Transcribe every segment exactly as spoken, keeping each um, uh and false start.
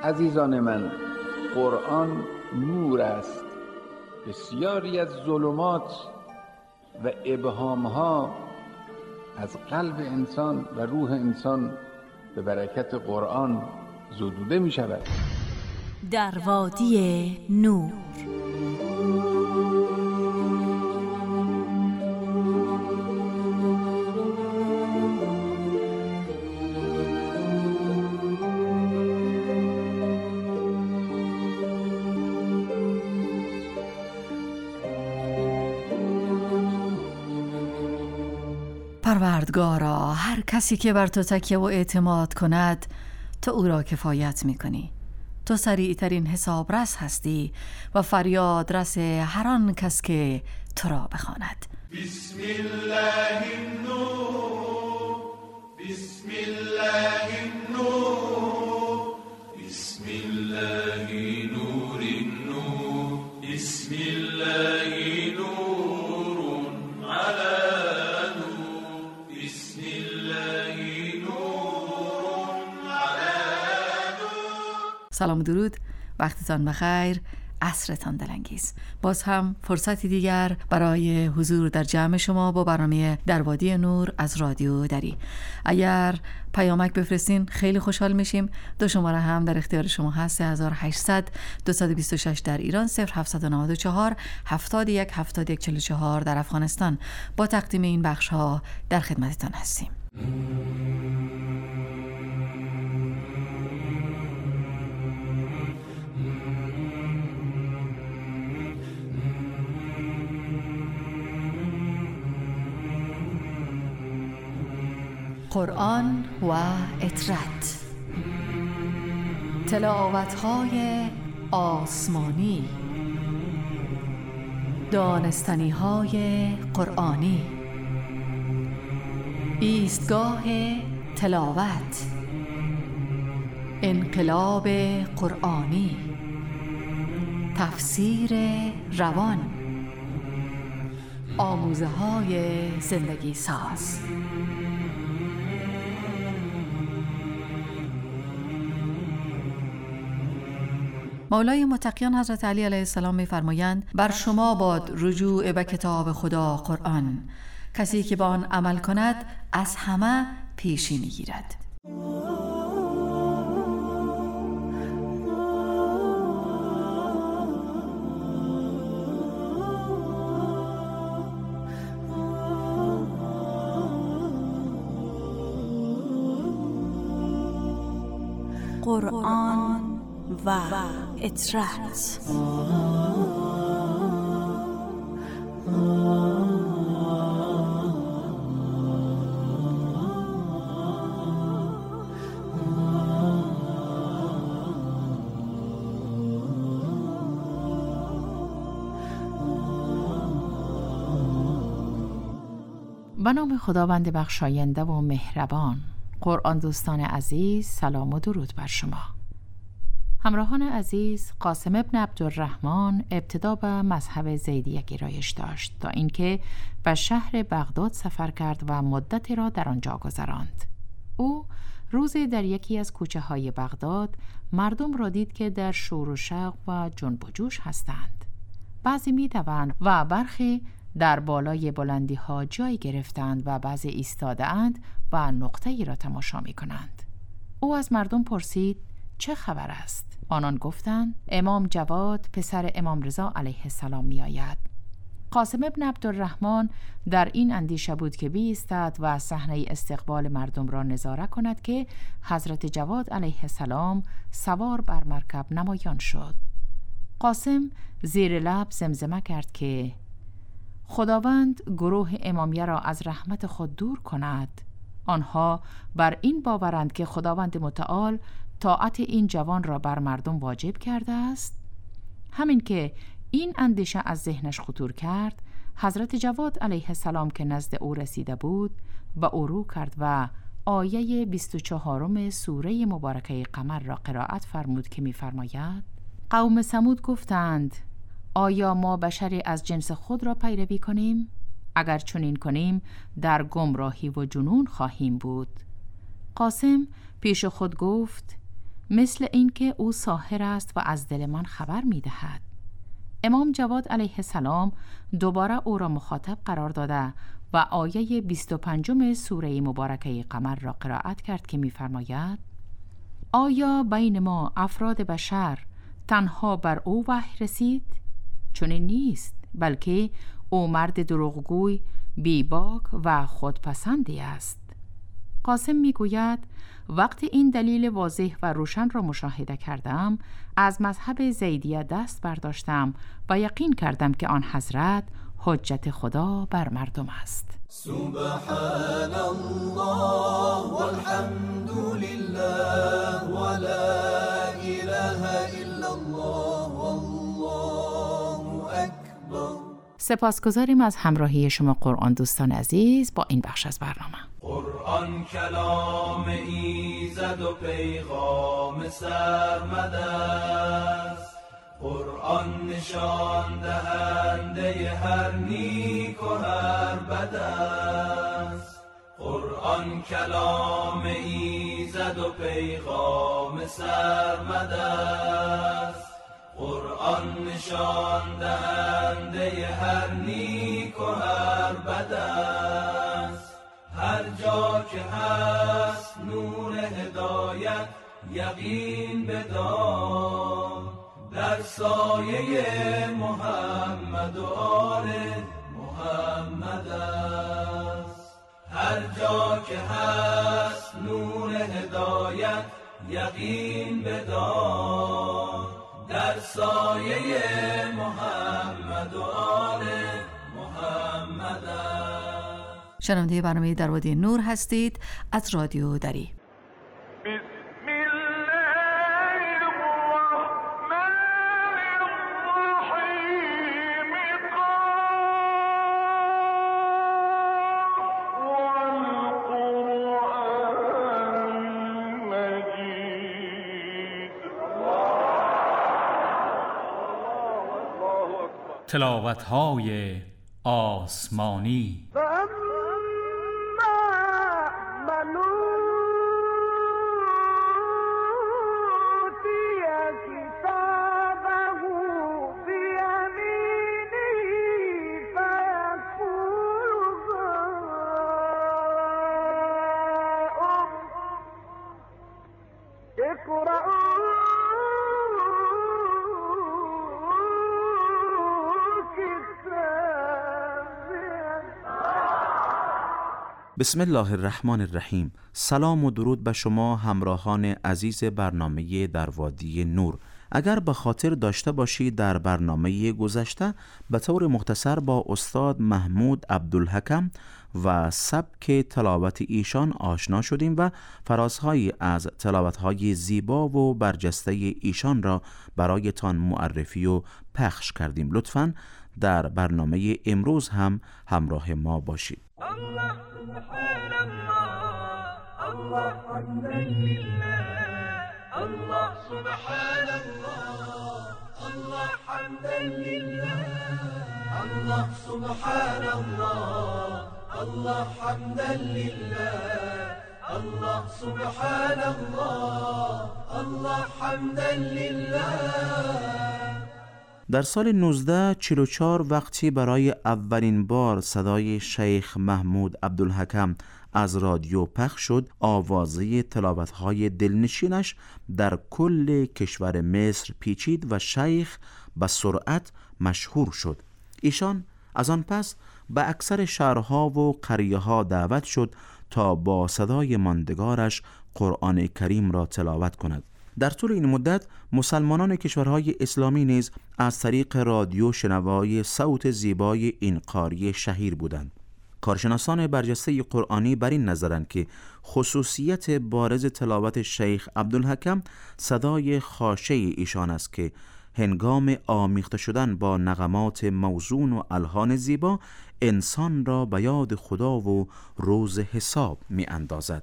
عزیزان من، قرآن نور است. بسیاری از ظلمات و ابهامها از قلب انسان و روح انسان به برکت قرآن زدوده می شود. در وادی نور. پروردگارا، هر کسی که بر تو تکیه و اعتماد کند تو او را کفایت میکنی. تو سریع ترین حسابرس هستی و فریاد رس هر آن کس که تو را بخواند. بسم الله النور، بسم الله النور، بسم الله نور النور، بسم الله نور على نور، بسم الله نور على نور. سلام و درود، وقتتان بخیر، عصرتان دلانگیز. باز هم فرصتی دیگر برای حضور در جمع شما با برنامه در وادی نور از رادیو دری. اگر پیامک بفرستین خیلی خوشحال میشیم. دو شماره هم در اختیار شما هست: سه هزار و هشتصد دویست و بیست و شش در ایران، صفر هفتصد و نود و چهار هفتاد و یک هفتاد و یک چهل و چهار در افغانستان. با تقدیم این بخش ها در خدمتتان هستیم. قرآن و اطرت، تلاوت‌های آسمانی، دانستنی‌های قرآنی، ایستگاه تلاوت، انقلاب قرآنی، تفسیر روان، آموزه‌های زندگی ساز. مولای متقیان حضرت علی علیه السلام می‌فرمایند: بر شما باد رجوع به کتاب خدا قرآن. کسی که به آن عمل کند از همه پیشی می‌گیرد. قرآن و اطرت. به نام خداوند بخشاینده و مهربان. قرآن دوستان عزیز، سلام و درود بر شما. همراهان عزیز، قاسم ابن عبدالرحمن ابتدا به مذهب زیدیه گرایش داشت تا اینکه به شهر بغداد سفر کرد و مدتی را در آنجا گذراند. او روزی در یکی از کوچه های بغداد مردم را دید که در شور و شوق و جنب و جوش هستند. بعضی می دوند و برخی در بالای بلندی ها جای گرفتند و بعضی ایستاده اند و نقطه ای را تماشا می کنند. او از مردم پرسید: چه خبر است؟ آنان گفتند: امام جواد پسر امام رضا علیه السلام می آید. قاسم ابن عبدالرحمن در این اندیشه بود که بایستد و صحنه استقبال مردم را نظاره کند که حضرت جواد علیه السلام سوار بر مرکب نمایان شد. قاسم زیر لب زمزمه کرد که خداوند گروه امامیه را از رحمت خود دور کند. آنها بر این باورند که خداوند متعال طاعت این جوان را بر مردم واجب کرده است. همین که این اندیشه از ذهنش خطور کرد، حضرت جواد علیه السلام که نزد او رسیده بود به او رو کرد و آیه بیست و چهارم سوره مبارکه قمر را قرائت فرمود که می فرماید: قوم ثمود گفتند: آیا ما بشری از جنس خود را پیروی کنیم؟ اگر چنین کنیم در گمراهی و جنون خواهیم بود. قاسم پیش خود گفت: مثل اینکه او ساحر است و از دل من خبر می‌دهد. امام جواد علیه السلام دوباره او را مخاطب قرار داده و آیه بیست و پنجم سوره مبارکه قمر را قرائت کرد که می‌فرماید: آیا بین ما افراد بشر تنها بر او وحی رسید؟ چنین نیست، بلکه او مرد دروغگوی، بیباک و خودپسندی است. قاسم میگوید وقتی این دلیل واضح و روشن را مشاهده کردم، از مذهب زیدیه دست برداشتم و یقین کردم که آن حضرت حجت خدا بر مردم است. سبحان الله والحمد لله ولا اله الا الله والله اکبر. سپاسگزاریم از همراهی شما قرآن دوستان عزیز با این بخش از برنامه. قرآن کلام ایزد و پیغام سرمد است، قرآن نشان دهنده هر نیک و هر بد است. قرآن کلام ایزد و پیغام سرمد است، قرآن نشان دهنده هر نیک و هر بد است. هر جا که هست نور هدایت یقین بدان، در سایه محمد و آل محمد است. هر جا که هست نور هدایت یقین بدان، در سایه محمد و آل محمد است. شنونده برنامه در وادی نور هستید از رادیو دری. تلاوت‌های آسمانی. بسم الله الرحمن الرحیم. سلام و درود به شما همراهان عزیز برنامه در وادی نور. اگر به خاطر داشته باشید در برنامه گذشته به طور مختصر با استاد محمود عبدالحکم و سبک تلاوت ایشان آشنا شدیم و فرازهایی از تلاوت‌های زیبا و برجسته ایشان را برایتان معرفی و پخش کردیم. لطفاً در برنامه امروز هم همراه ما باشید. الله سبحان الله، الله حمدا لله، الله سبحان الله، الله حمدا لله، الله سبحان الله، الله حمدا لله، الله سبحان الله، الله حمدا لله. در سال نوزده چهل و چهار وقتی برای اولین بار صدای شیخ محمود عبدالحکم از رادیو پخش شد، آوازه تلاوت‌های دلنشینش در کل کشور مصر پیچید و شیخ به سرعت مشهور شد. ایشان از آن پس به اکثر شهرها و قریه‌ها دعوت شد تا با صدای ماندگارش قرآن کریم را تلاوت کند. در طول این مدت مسلمانان کشورهای اسلامی نیز از طریق رادیو شنوای صوت زیبای این قاری شهیر بودند. کارشناسان برجسته قرآنی بر این نظرند که خصوصیت بارز تلاوت شیخ عبدالحکم صدای خاشه ایشان است که هنگام آمیخته شدن با نغمات موزون و الحان زیبا انسان را به یاد خدا و روز حساب می اندازد.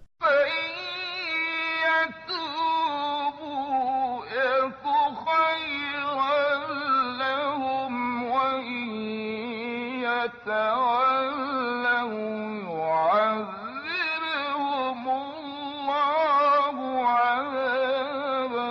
يعذبهم الله عذابا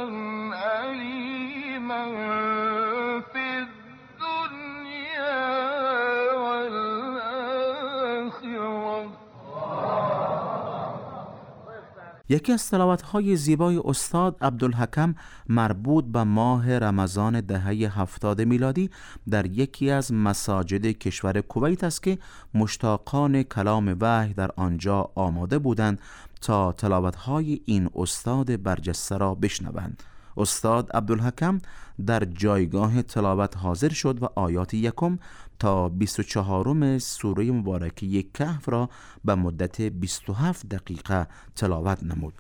یکی از تلاوت‌های زیبای استاد عبدالحکم مربوط به ماه رمضان دهه هفتاد میلادی در یکی از مساجد کشور کویت است که مشتاقان کلام وحی در آنجا آماده بودند تا تلاوت‌های این استاد برجسته را بشنوند. استاد عبدالحکم در جایگاه تلاوت حاضر شد و آیات یکم تا بیست و چهارم سوره مبارکه کهف را به مدت بیست و هفت دقیقه تلاوت نمود.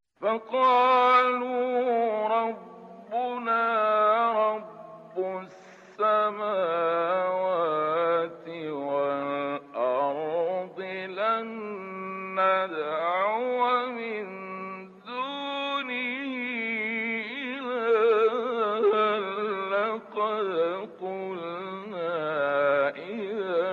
فقالوا ربنا رب السماوات والأرض لن ندعو من دونه إلها لقد قلنا إذا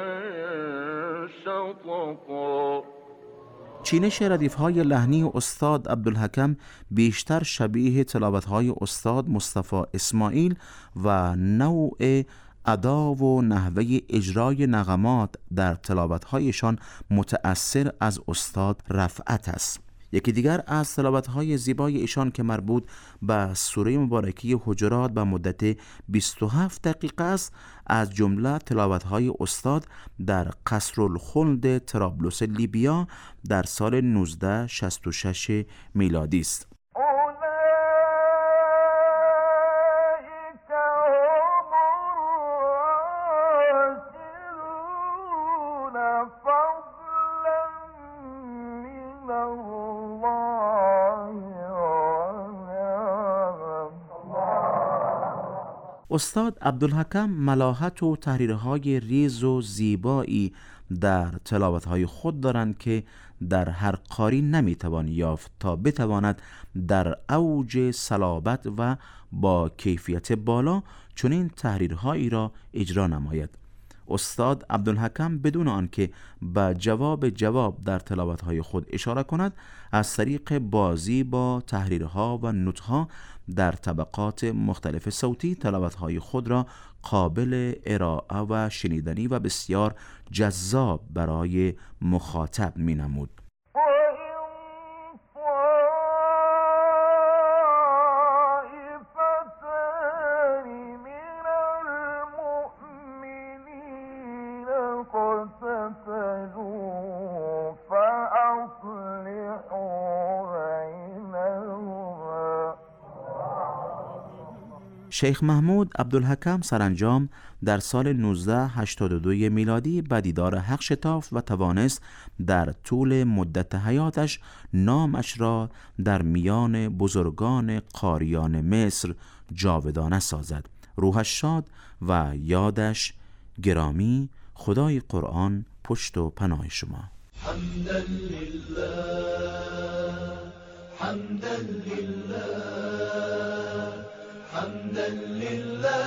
شططا. چینش ردیف‌های لحنی استاد عبدالحکم بیشتر شبیه تلاوت‌های استاد مصطفی اسماعیل و نوع ادا و نحوه اجرای نغمات در تلاوت‌هایشان متأثر از استاد رفعت است. یکی دیگر از تلاوت‌های زیبای ایشان که مربوط به سوره مبارکه حجرات به مدت بیست و هفت دقیقه است، از جمله تلاوت‌های استاد در قصر الخلد طرابلس لیبیا در سال نوزده شصت و شش میلادی است. استاد عبدالحکم ملاحت و تحریرهای ریز و زیبایی در تلاوتهای خود دارند که در هر قاری نمیتوان یافت تا بتواند در اوج صلابت و با کیفیت بالا چنین تحریرهایی را اجرا نماید. استاد عبدالحکم بدون آنکه به جواب جواب در تلاوتهای خود اشاره کند، از طریق بازی با تحریرها و نوتها در طبقات مختلف صوتی تلاوتهای خود را قابل ارائه و شنیدنی و بسیار جذاب برای مخاطب می نمود. شیخ محمود عبدالحکم سرانجام در سال نوزده هشتاد و دو میلادی به دیدار حق شتافت و توانست در طول مدت حیاتش نامش را در میان بزرگان قاریان مصر جاودانه سازد. روحش شاد و یادش گرامی. خدای قرآن پشت و پناه شما. حمدا لله حمدا لله حمدا لله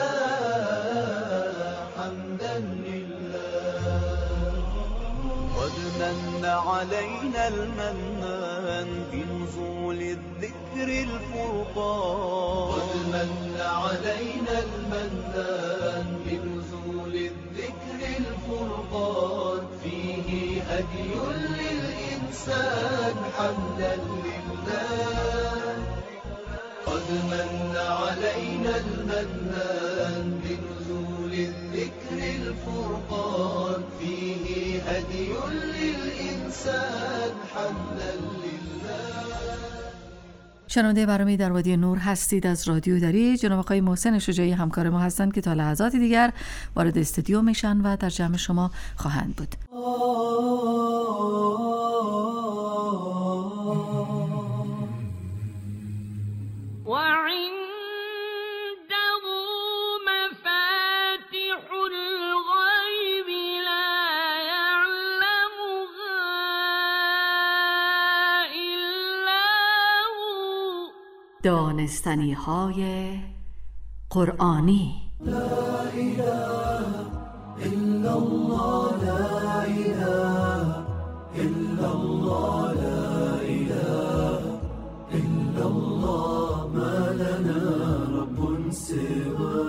حمدا لله قد من علينا المنان بنزول الذكر الفرقان قد من علينا المنان بنزول الذكر الفرقان فيه هدي للإنسان حمدا لله قد من علينا المنان بنزول الذكر الفرقان فيه هدي للإنسان حمدا لله. شنونده برنامه درودی نور هستید از رادیو دری. جناب آقای محسن شجاعی همکار ما هستند که تا لحظات دیگر وارد استودیو میشن و در جمع شما خواهند بود. دانستنی های قرآنی. لا اله الا الله لا اله الا الله لا اله الا الله ما لنا رب سواه.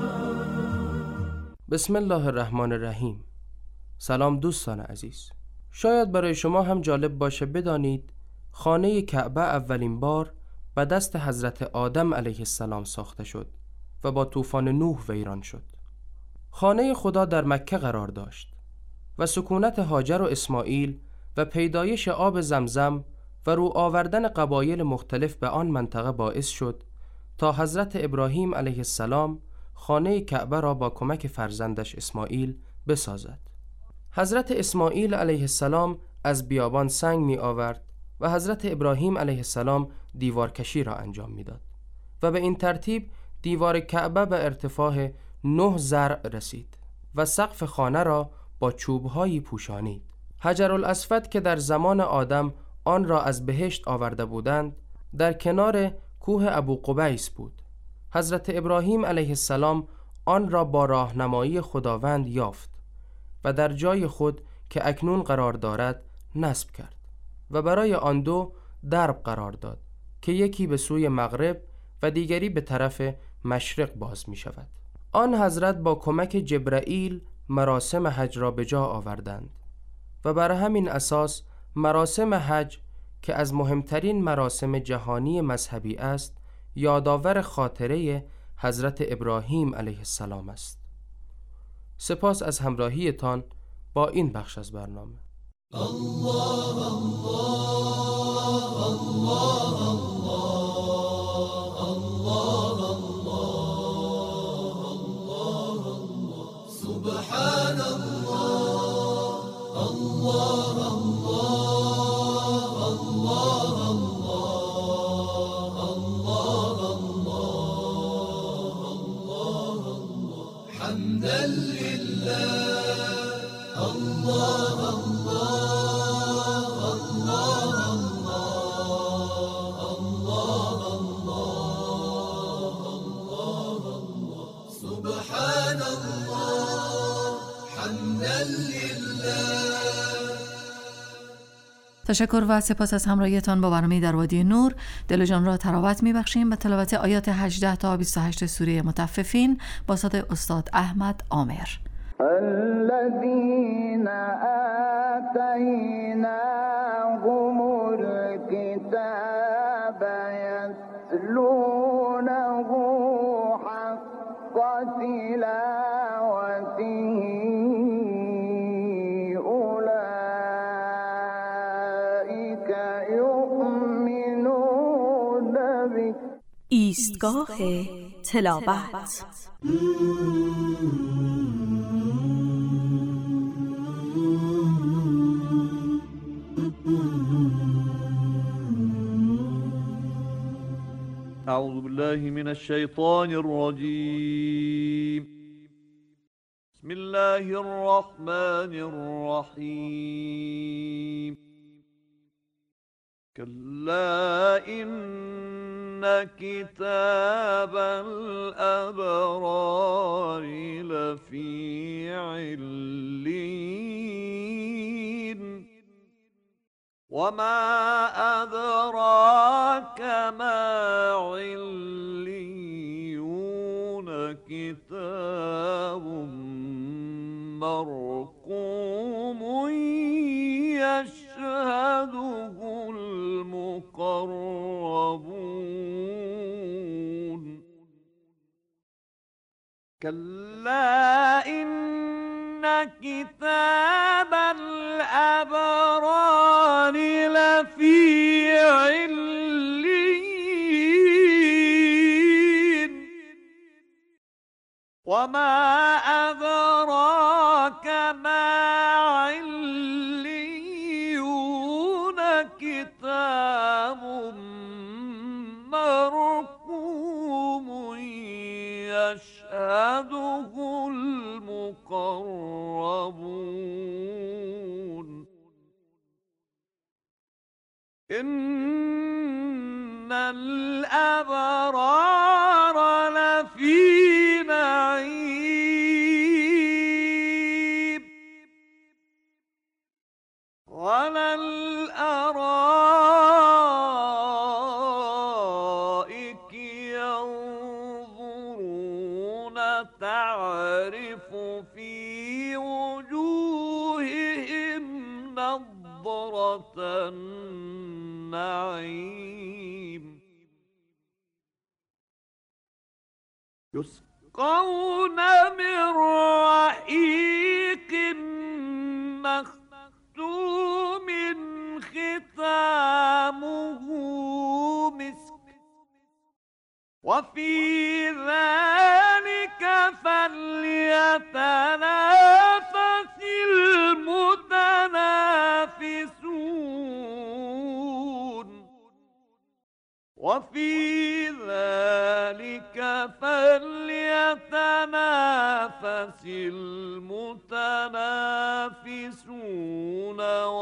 بسم الله الرحمن الرحیم. سلام دوستان عزیز. شاید برای شما هم جالب باشه بدانید خانه کعبه اولین بار به دست حضرت آدم علیه السلام ساخته شد و با طوفان نوح ویران شد. خانه خدا در مکه قرار داشت و سکونت هاجر و اسماعیل و پیدایش آب زمزم و رو آوردن قبایل مختلف به آن منطقه باعث شد تا حضرت ابراهیم علیه السلام خانه کعبه را با کمک فرزندش اسماعیل بسازد. حضرت اسماعیل علیه السلام از بیابان سنگ می آورد و حضرت ابراهیم علیه السلام دیوارکشی را انجام می داد و به این ترتیب دیوار کعبه به ارتفاع نه ذرع رسید و سقف خانه را با چوبهایی پوشانید. حجرالاسود که در زمان آدم آن را از بهشت آورده بودند در کنار کوه ابو قبیس بود. حضرت ابراهیم علیه السلام آن را با راهنمایی خداوند یافت و در جای خود که اکنون قرار دارد نصب کرد و برای آن دو درب قرار داد که یکی به سوی مغرب و دیگری به طرف مشرق باز می شود. آن حضرت با کمک جبرائیل مراسم حج را به جا آوردند و بر همین اساس مراسم حج که از مهمترین مراسم جهانی مذهبی است یادآور خاطره حضرت ابراهیم علیه السلام است. سپاس از همراهیتان با این بخش از برنامه. الله الله الله الله الله الله سبحان الله الله الله الله الله حمدا لله الله تشکر و سپاس از همراهیتان با برنامه در وادی نور. دل و جان را تراوت می‌بخشیم به تلاوت آیات هجده تا بیست و هشت سوره مطففین با صدای استاد احمد عامر. الذين آتيناهم الكتاب يتلونه حق تلاوته أولئك يؤمنون به. ایستگاه تلاوت. أعوذ بالله من الشيطان الرجيم. بسم الله الرحمن الرحيم. كلا إن كتاب الأبرار لفي علين وما أدراك ما عليون كتاب مرقوم يشهده المقربون كلا إن كتاب الأبرار لفي علين وما أدراك ما عليون كتاب مرقوم يشهده المقربون إن الأبرار لفي نعيم على الأرائك ينظرون تعرف في وجوههم نضرة النعيم يسقون من رحيق مختوم ختامه مسك وفي ذلك فليتنافس المتنافسون وفي ذلك فليتنافس المتنافسون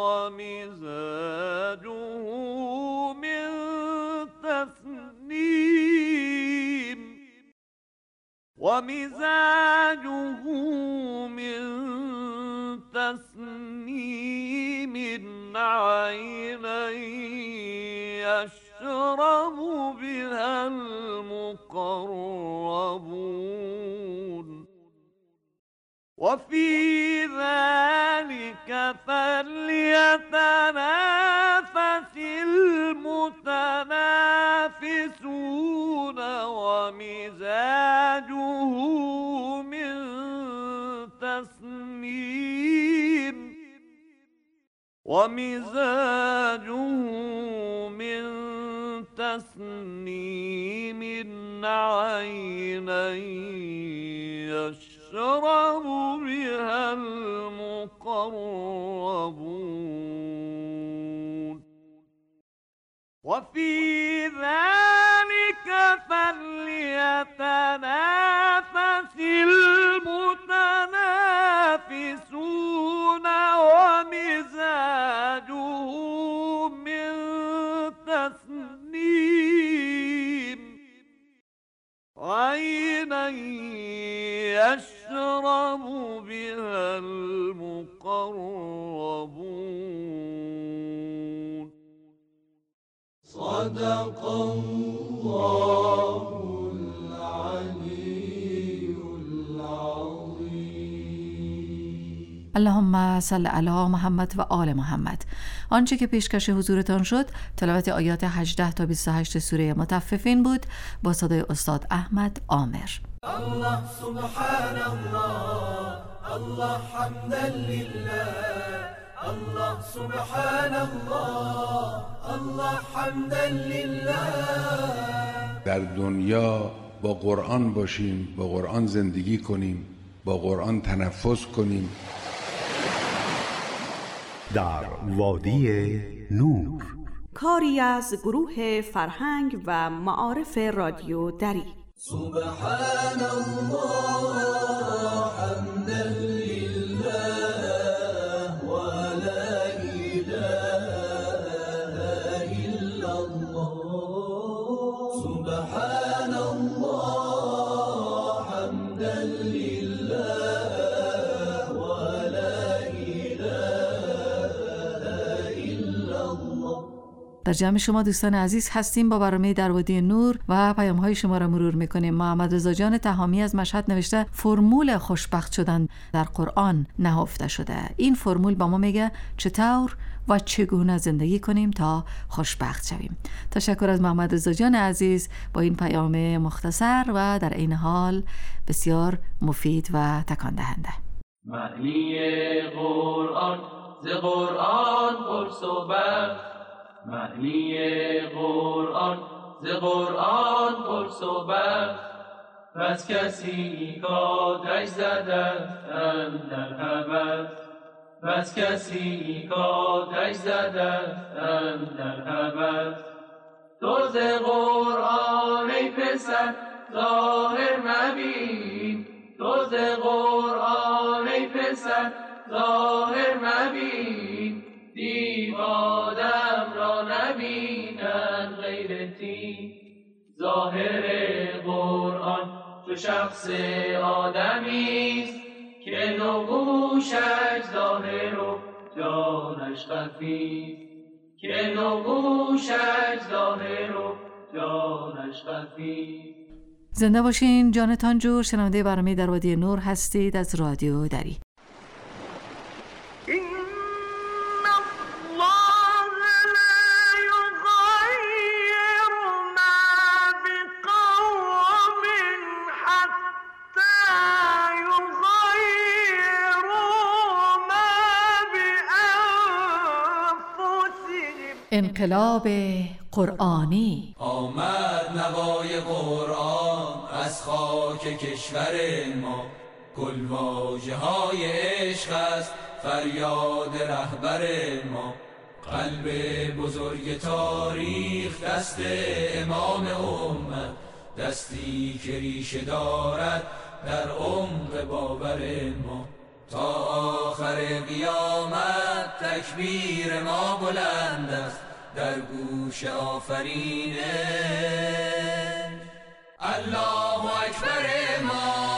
ومزاجه من تسنيم ومزاجه من تسنيم عينا يشرب بها المقربون وفي ذلك فليتنافس المتنافسون ومزاجه من تسنيم ومزاجه من تسنيم عينا يشرب بها المقربون وفي ذلك فليتنافس المتنافسون ومزاجه من تسنيم عينا يشرب بها المقربون صدق الله العلي العظيم. اللهم صل علی محمد و آل محمد. آنچه که پیشکش حضورتان شد تلاوت آیات هجده تا بیست و هشت سوره مطففین بود با صدای استاد احمد عامر. الله سبحان الله الله حمدا لله الله سبحان الله الله حمدا لله. در دنیا با قرآن باشیم، با قرآن زندگی کنیم، با قرآن تنفس کنیم. در وادی نور، کاری از گروه فرهنگ و معارف رادیو دری. سبحان الله حمدا لله و لا اله الا الله. سبحان الله حمدا لله و لا اله الا الله. در جمع شما دوستان عزیز هستیم با برنامه در وادی نور و پیام‌های شما را مرور می‌کنیم. محمد رضا جان تهامی از مشهد نوشته فرمول خوشبخت شدن در قرآن نهفته شده. این فرمول با ما میگه چطور و چگونه زندگی کنیم تا خوشبخت شویم. تشکر از محمد رضا جان عزیز با این پیام مختصر و در این حال بسیار مفید و تکان دهنده. معنی قرآن ز قرآن پرس و بخش، معنی قرآن ز قرآن پرس و بخش. پس کسی کاتش زده اندر هوس، پس کسی کاتش زده اندر هوس. تو ز قرآن ای پسر ظاهر مبین، تو ز قرآن ای پسر ظاهر مبین. دیو آدم را نبینند غیرتی، ظاهر قرآن چو شخص آدمیست که نگوشش ظاهر و جانش خفیست، که نگوشش ظاهر و جانش خفیست. زنده باشین جانتان جور. شنونده برنامه در وادی نور هستید از رادیو دری. إن انقلاب قرآنی. آمد نوای قرآن از خاک کشور ما، گلواژه های عشق است فریاد رهبر ما. قلب بزرگ تاریخ دست امام امت، دستی که ریشه دارد در عمق باور ما. تا آخر قیامت تکبیر ما بلند است در گوش آفرینش، الله اکبر ما.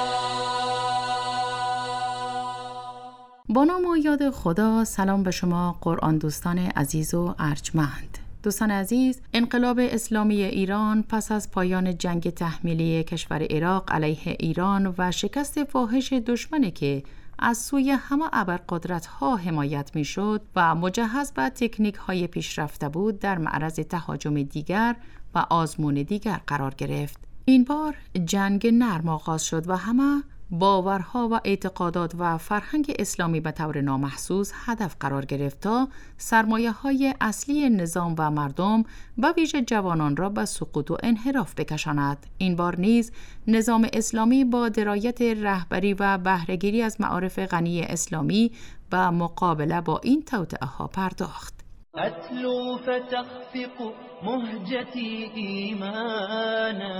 با نام و یاد خدا. سلام به شما قرآن دوستان عزیز و ارجمند. دوستان عزیز، انقلاب اسلامی ایران پس از پایان جنگ تحمیلی کشور عراق علیه ایران و شکست فاحش دشمنی که از سوی همه ابرقدرت‌ها حمایت می‌شد و مجهز به تکنیک‌های پیشرفته بود، در معرض تهاجم دیگر و آزمون دیگر قرار گرفت. این بار جنگ نرم آغاز شد و همه باورها و اعتقادات و فرهنگ اسلامی به طور نامحسوس هدف قرار گرفت تا سرمایه‌های اصلی نظام و مردم و ویژه جوانان را به سقوط و انحراف بکشاند. این بار نیز نظام اسلامی با درایت رهبری و بهره‌گیری از معارف غنی اسلامی به مقابله با این توطئه‌ها پرداخت. أتلو فتخفق مهجتي إيمانا،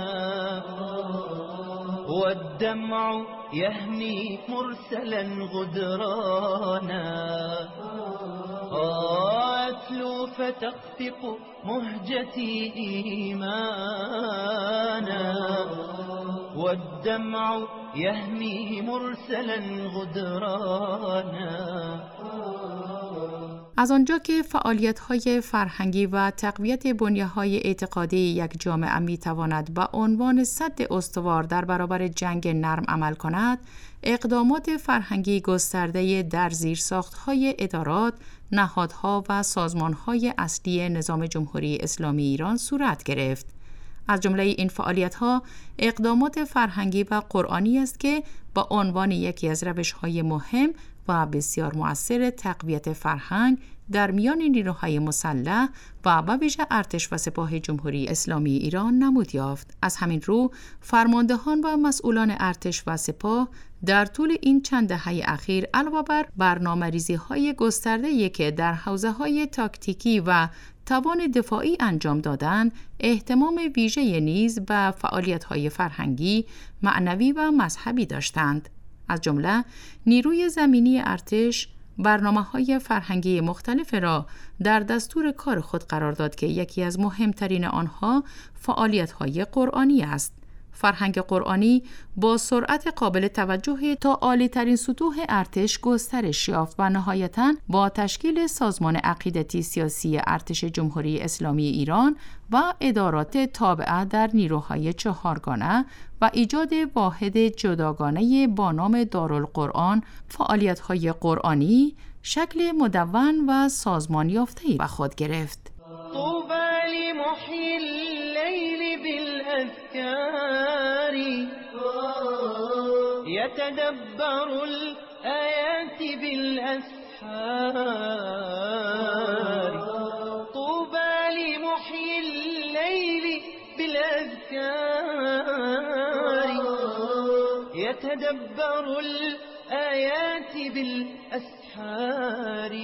والدمع يهمي مرسلا غدرانا. أتلو فتخفق مهجتي إيمانا، والدمع يهمي مرسلا غدرانا. از آنجا که فعالیت‌های فرهنگی و تقویت بنیه‌های اعتقادی یک جامعه می‌تواند به عنوان سد استوار در برابر جنگ نرم عمل کند، اقدامات فرهنگی گسترده در زیرساخت‌های ادارات، نهادها و سازمان‌های اصلی نظام جمهوری اسلامی ایران صورت گرفت. از جمله این فعالیت‌ها اقدامات فرهنگی و قرآنی است که با عنوان یکی از روش‌های مهم و بسیار مؤثر تقویت فرهنگ در میان نیروهای مسلح و به ویژه ارتش و سپاه جمهوری اسلامی ایران نمود یافت. از همین رو فرماندهان و مسئولان ارتش و سپاه در طول این چند دهه اخیر علاوه بر برنامه‌ریزی‌های گسترده‌ای که در حوزه‌های تاکتیکی و توان دفاعی انجام دادند، اهتمام ویژه نیز به فعالیت‌های فرهنگی، معنوی و مذهبی داشتند. از جمله نیروی زمینی ارتش برنامه‌های فرهنگی مختلف را در دستور کار خود قرار داد که یکی از مهمترین آنها فعالیت‌های قرآنی است. فرهنگ قرآنی با سرعت قابل توجه تا عالی‌ترین سطوح ارتش گسترش یافت و نهایتاً با تشکیل سازمان عقیدتی سیاسی ارتش جمهوری اسلامی ایران و ادارات تابعه در نیروهای چهارگانه و ایجاد واحد جداگانه با نام دارالقرآن، فعالیت‌های قرآنی شکل مدون و سازمان یافته‌ای به خود گرفت. يتدبر الآيات بالأسحار، طوبى لمحيي الليل بالأذكار، يتدبر الآيات بالأسحار.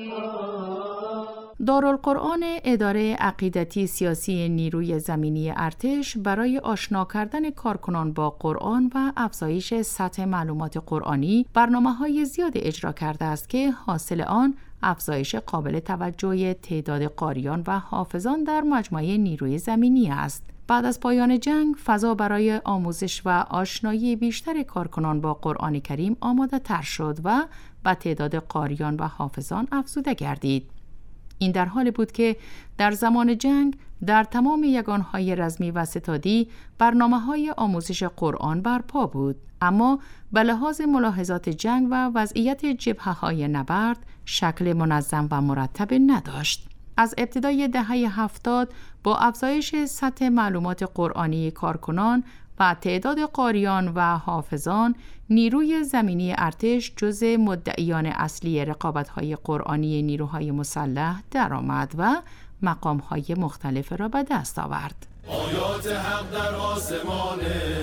دارالقرآن اداره عقیدتی سیاسی نیروی زمینی ارتش برای آشنا کردن کارکنان با قرآن و افزایش سطح معلومات قرآنی برنامه‌های زیاد اجرا کرده است که حاصل آن افزایش قابل توجه تعداد قاریان و حافظان در مجموعه نیروی زمینی است. بعد از پایان جنگ فضا برای آموزش و آشنایی بیشتر کارکنان با قرآن کریم آماده تر شد و به تعداد قاریان و حافظان افزوده گردید. این در حالی بود که در زمان جنگ در تمام یگانهای رزمی و ستادی برنامه‌های آموزش قرآن برپا بود، اما به لحاظ ملاحظات جنگ و وضعیت جبهه‌های نبرد شکل منظم و مرتب نداشت. از ابتدای دهه هفتاد با افزایش سطح معلومات قرآنی کارکنان و تعداد قاریان و حافظان نیروی زمینی ارتش جزء مدعیان اصلی رقابت‌های قرآنی نیروهای مسلح درآمد و مقام‌های مختلف را به دست آورد. آیات حق در آسمان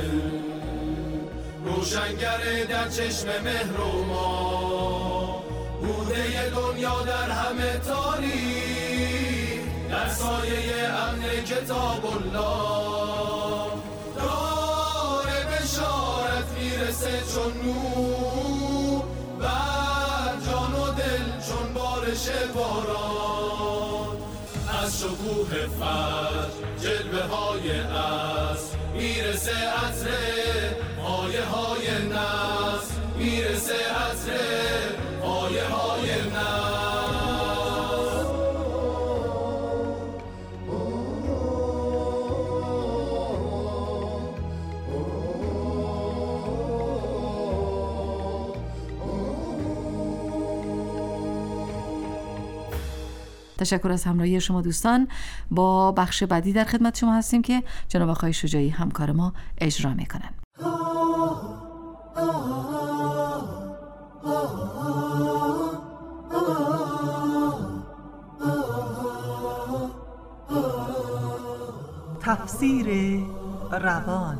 روشنگره در چشم مهر و ما، بوده دنیا در همه تاریک، در سایه امن کتاب الله، دار بشارت میرسه چون نور، بر جان و دل چون بارش باران، از شکوه فجر جلوه های عصر میرسه عطره آیه های نصر، میرسه عطره آیه های نصر. تشکر از همراهی شما دوستان. با بخش بعدی در خدمت شما هستیم که جناب آقای شجاعی همکار ما اجرا میکنن. تفسیر روان.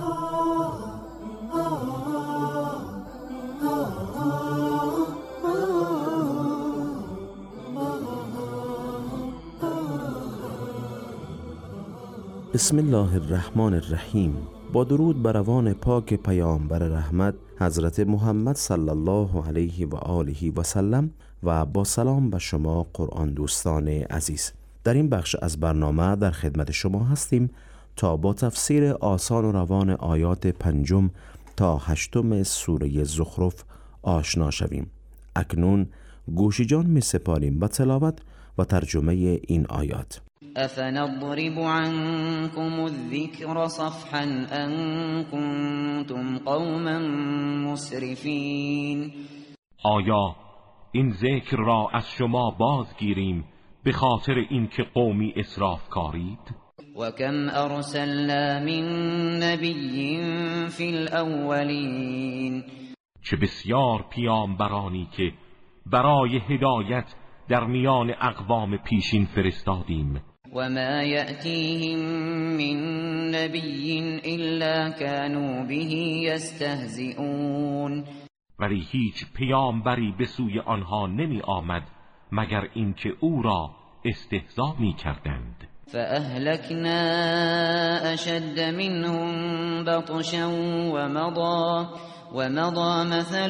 بسم الله الرحمن الرحیم. با درود بر روان پاک پیامبر رحمت حضرت محمد صلی الله علیه و آله و سلم و با سلام به شما قرآن دوستان عزیز. در این بخش از برنامه در خدمت شما هستیم تا با تفسیر آسان و روان آیات پنجم تا هشتم سوره زخرف آشنا شویم. اکنون گوش جان می سپاریم به تلاوت و ترجمه این آیات. أفنضرب عنكم الذكر صفحا أن كنتم قوما مسرفين. آیا این ذکر را از شما بازگیریم به خاطر اینکه قومی اسراف کارید؟ و کم ارسلنا من نبی فی الاولین. چه بسیار پیامبرانی که برای هدایت در میان اقوام پیشین فرستادیم. وما يأتيهم من نبي إلا كانوا به يستهزئون. ولی هیچ پیامبری به سوی آنها نمی آمد مگر اینکه او را استهزا می کردند. فأهلكنا أشد منهم بطشا ومضى ومضى مثل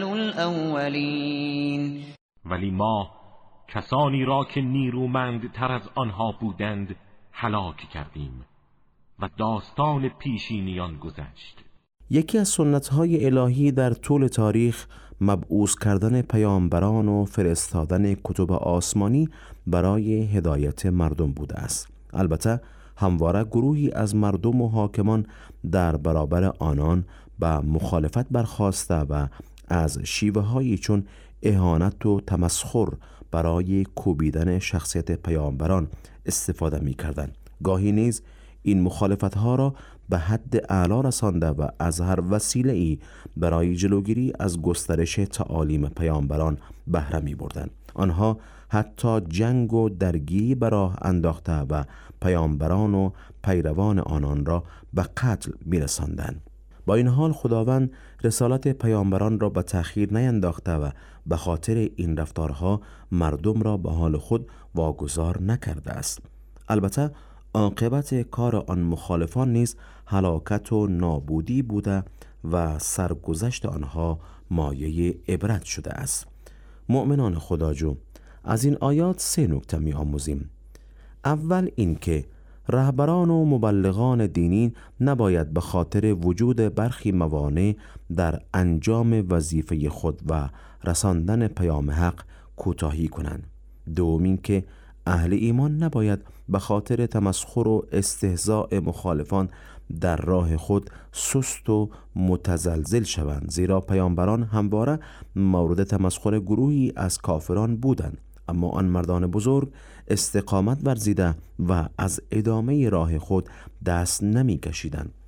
الأولين. ولی ما کسانی را که نیرومند تر از آنها بودند هلاک کردیم و داستان پیشینیان گذشت. یکی از سنت‌های الهی در طول تاریخ مبعوث کردن پیامبران و فرستادن کتب آسمانی برای هدایت مردم بوده است. البته همواره گروهی از مردم و حاکمان در برابر آنان به مخالفت برخاسته و از شیوه‌هایی چون اهانت و تمسخر برای کوبیدن شخصیت پیامبران استفاده می کردن. گاهی نیز این مخالفت ها را به حد اعلا رسانده و از هر وسیله ای برای جلوگیری از گسترش تعالیم پیامبران بهره می بردن. آنها حتی جنگ و درگیری به راه انداخته و پیامبران و پیروان آنان را به قتل می رساندن. با این حال خداوند رسالت پیامبران را به تأخیر نینداخته و به خاطر این رفتارها مردم را به حال خود واگذار نکرده است. البته عاقبت کار آن مخالفان نیز هلاکت و نابودی بوده و سرگذشت آنها مایه عبرت شده است. مؤمنان خداجو، از این آیات سه نکته می آموزیم. اول اینکه رهبران و مبلغان دینی نباید به خاطر وجود برخی موانع در انجام وظیفه خود و رساندن پیام حق کوتاهی کنند. دوم اینکه اهل ایمان نباید به خاطر تمسخر و استهزاء مخالفان در راه خود سست و متزلزل شوند، زیرا پیامبران همواره مورد تمسخر گروهی از کافران بودند، اما آن مردان بزرگ استقامت ورزیده و از ادامه راه خود دست نمی کشیدند.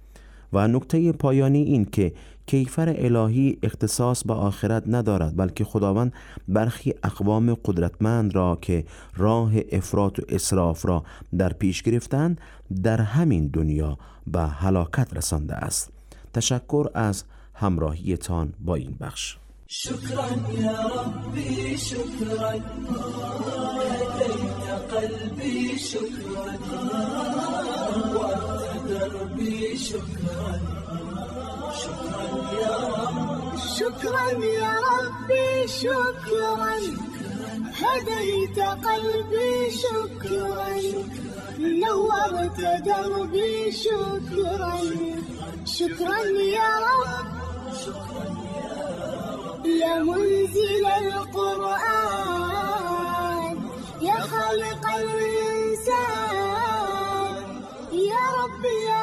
و نکته پایانی این که کیفر الهی اختصاص به آخرت ندارد، بلکه خداوند برخی اقوام قدرتمند را که راه افراط و اسراف را در پیش گرفتند در همین دنیا به هلاکت رسانده است. تشکر از همراهیتان با این بخش. شكرا يا ربي شكرا هديت قلبي شكرا وعدت دربي شكرا شكرا يا رب شكرا يا ربي شكرا هديت قلبي شكرا نورت دربي شكرا شكرا يا رب يا منزل القرآن يا خالق الإنسان يا رب يا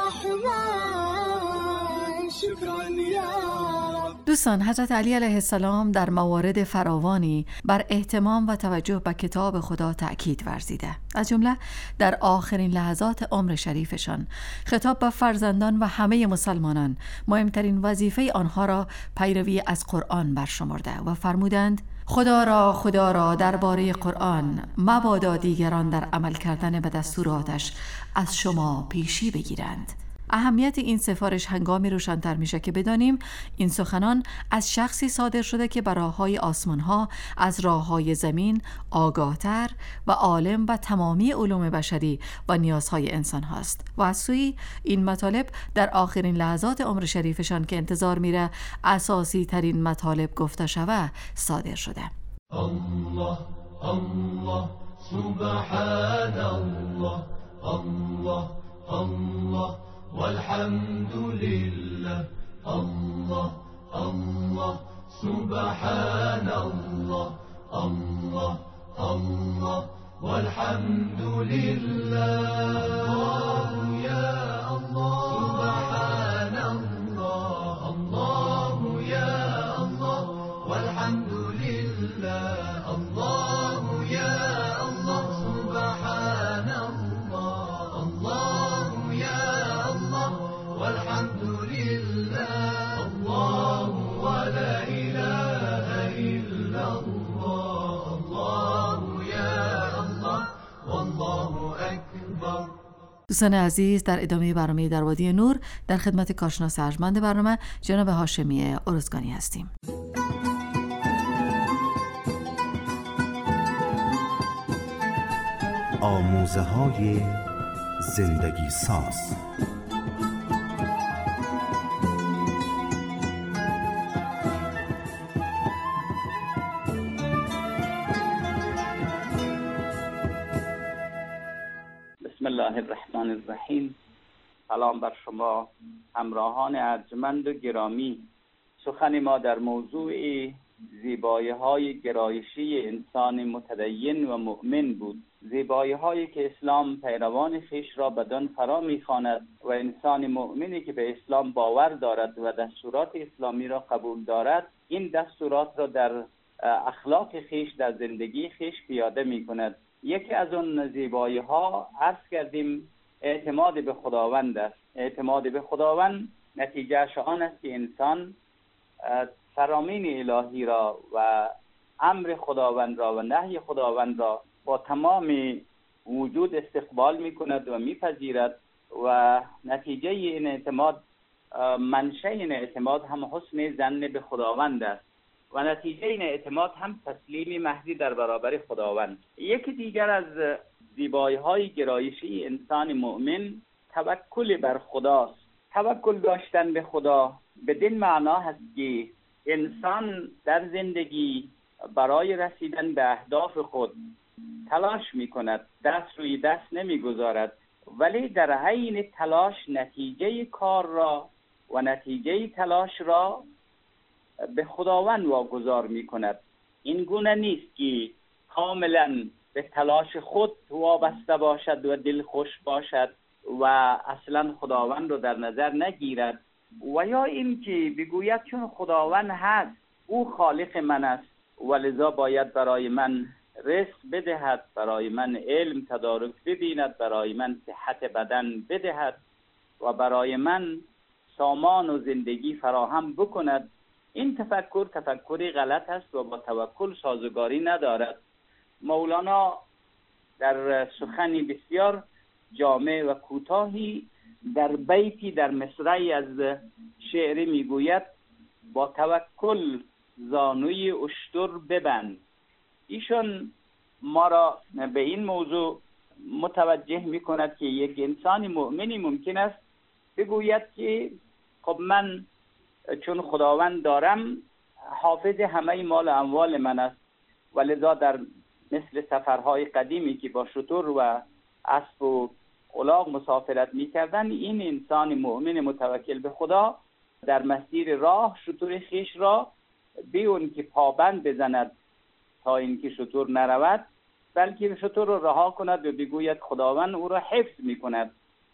رحمن شكرا يا رب. دوستان، حضرت علی علیه السلام در موارد فراوانی بر اهتمام و توجه به کتاب خدا تأکید ورزیده. از جمله در آخرین لحظات عمر شریفشان خطاب به فرزندان و همه مسلمانان مهمترین وظیفه آنها را پیروی از قرآن برشمرده و فرمودند: خدا را خدا را درباره قرآن مبادا دیگران در عمل کردن به دستوراتش از شما پیشی بگیرند. اهمیت این سفارش هنگامی روشن‌تر میشه که بدانیم این سخنان از شخصی صادر شده که بر راه‌های آسمان‌ها از راه‌های زمین آگاه‌تر و عالم و تمامی علوم بشری و نیازهای انسان هاست و از سوی این مطالب در آخرین لحظات عمر شریفشان که انتظار میره اساسی ترین مطالب گفته شوه صادر شده. الله الله سبحان الله الله الله والحمد لله الله الله سبحان الله الله الله والحمد لله يا الله سبحان الله الله يا الله والحمد لله الله يا الله سبحان الله الله يا الله والحمد لله الله ولا إله إلا الله الله يا الله والله أكبر. دوستان عزیز، در ادامه برنامه در وادی نور در خدمت کارشناس ارجمند برنامه جناب هاشمی ارزگانی هستیم. آموزه های زندگی ساز. بسم الله الرحمن الرحیم. سلام بر شما همراهان ارجمند و گرامی. سخن ما در موضوع زیبایی‌های گرایشی انسان متدین و مؤمن بود. زیبایی‌هایی که اسلام پیروان خویش را بدان فرا می‌خواند و انسان مؤمنی که به اسلام باور دارد و دستورات اسلامی را قبول دارد این دستورات را در اخلاق خویش در زندگی خویش پیاده می‌کند. یکی از اون زیبایی‌ها عرض کردیم اعتماد به خداوند است. اعتماد به خداوند نتیجهش آن است که انسان فرامین الهی را و امر خداوند را و نهی خداوند را با تمام وجود استقبال می کند و می پذیرد و نتیجه این اعتماد، منشأ این اعتماد هم حسن ظن به خداوند است و نتیجه این اعتماد هم تسلیم محضی در برابر خداوند. یکی دیگر از زیبایی‌های گرایشی انسان مؤمن توکل بر خداست. توکل داشتن به خدا بدین معنا هست که انسان در زندگی برای رسیدن به اهداف خود تلاش می کند، دست روی دست نمی گذارد، ولی در حین تلاش نتیجه کار را و نتیجه تلاش را به خداوند واگذار می کند. این گونه نیست که کاملا به تلاش خود وابسته باشد و دل خوش باشد و اصلا خداوند رو در نظر نگیرد و یا این که بگوید چون خداوند هست او خالق من است و لذا باید برای من رزق بدهد، برای من علم تدارک ببیند، برای من صحت بدن بدهد و برای من سامان و زندگی فراهم بکند، این تفکر تفکری غلط است و با توکل سازگاری ندارد. مولانا در سخنی بسیار جامع و کوتاهی در بیتی در مصرعی از شعر میگوید با توکل زانوی اشتر ببند. ایشان ما را به این موضوع متوجه میکند که یک انسان مؤمنی ممکن است بگوید که خب من چون خداوند دارم حافظ همه مال و اموال من است، ولذا در مثل سفرهای قدیمی که با شتر و اسب و الاغ مسافرت میکردن، این انسان مؤمن متوکل به خدا در مسیر راه شتر خیش را بیون که پابند بزند تا اینکه شتر نرود، بلکه شتر را رها کند و بگوید خداوند او را حفظ میکند.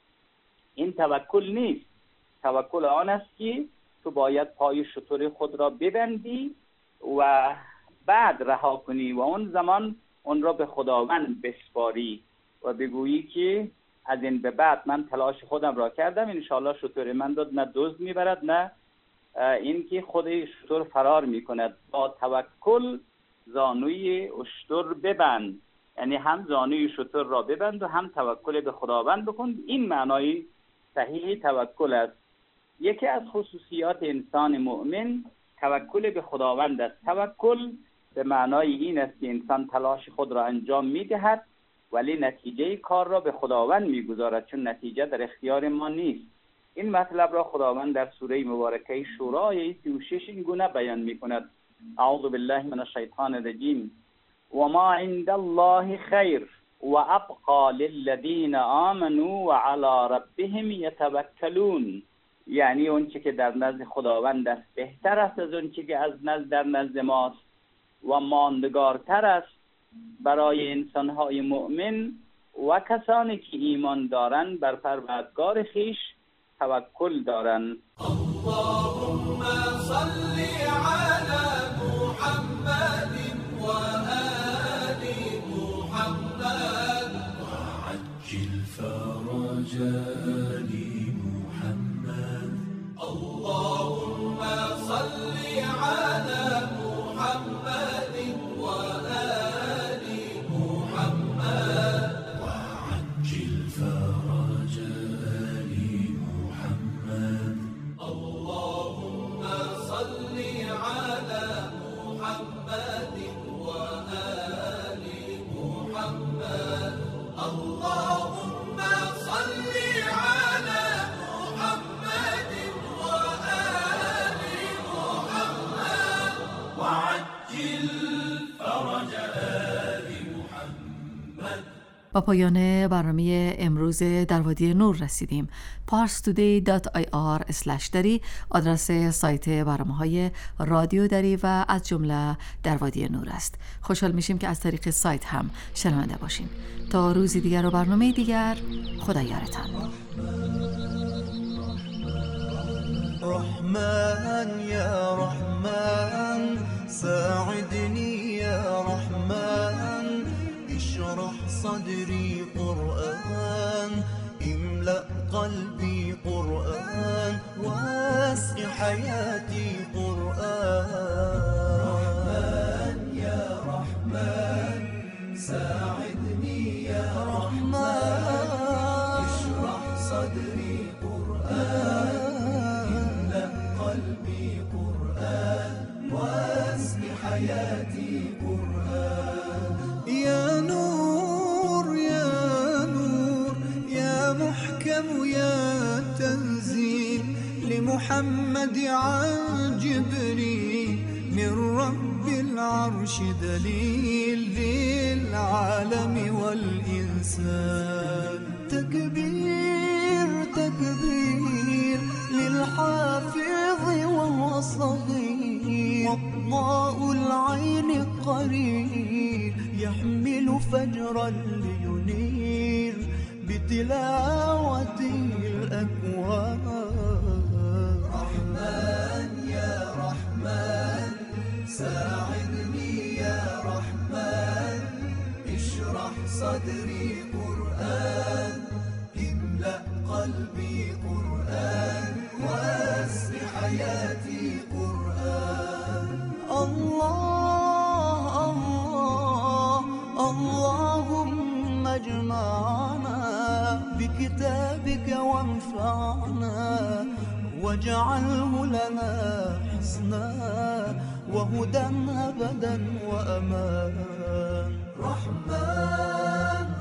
این توکل نیست. توکل آن است که تو باید پای شتر خود را ببندی و بعد رها کنی و اون زمان اون را به خداوند بسپاری و بگویی که از این به بعد من تلاش خودم را کردم، انشاءالله شتر من داد نه دزد میبرد نه این که خود شتر فرار میکند. با توکل زانوی اشتر ببند، یعنی هم زانوی شتر را ببند و هم توکل به خداوند بکن. این معنای صحیح توکل است. یکی از خصوصیات انسان مؤمن توکل به خداوند است. توکل به معنای این است که انسان تلاش خود را انجام میدهد ولی نتیجه کار را به خداوند میگذارد، چون نتیجه در اختیار ما نیست. این مطلب را خداوند در سوره مبارکه شورا آیه سی و شش این گونه بیان میکند: اعوذ بالله من الشیطان الرجیم و ما عند الله خیر و ابقى للذین آمنوا وعلى ربهم یتوکلون. یعنی اون چی که در نزد خداوند است بهتر است از اون چی که از نزد در نزد ماست و ماندگارتر است برای انسانهای مؤمن و کسانی که ایمان دارند بر پروردگار خیش توکل دارند. اللهم صل على محمد و آل محمد وعجل فرج آل محمد. اللهم صل على محمد و آل محمد وعجل فرج آل محمد. اللهم صل على محمد و آل محمد. اللهم صل على محمد و آل محمد وعجل فرج آل محمد. با پایان برنامه امروز در وادی نور رسیدیم. پارس تودی دات آی آر اسلش دری آدرس سایت برنامه‌های رادیو دری و از جمله در وادی نور است. خوشحال میشیم که از طریق سایت هم شنونده باشین. تا روزی دیگر و برنامه دیگر، خدا یارتان. رحمن یا رحمن ساعدني يا رحمن اشرح صدري قرآن املأ قلبي قرآن واسق حياتي قرآن. رحمن يا رحمن ساعدني يا رحمن اشرح صدري قرآن املأ قلبي قرآن واسق حياتي قرآن. يا نور يا نور يا محكم يا تنزيل لمحمد عن جبريل من رب العرش دليل للعالم والإنسان. تكبير تكبير للحافظ وهو صغير وضاء العين قرير يحمل فجرا لينير بتلاوته الأكوان. رحمن يا رحمن ساعدني يا رحمن اشرح صدري قرآن يملأ قلبي قرآن واسق حياتي قرآن. الله الله اللهم اجمعنا بكتابك وانفعنا واجعله لنا حسنا وهدى أبدا وأمان. رحمن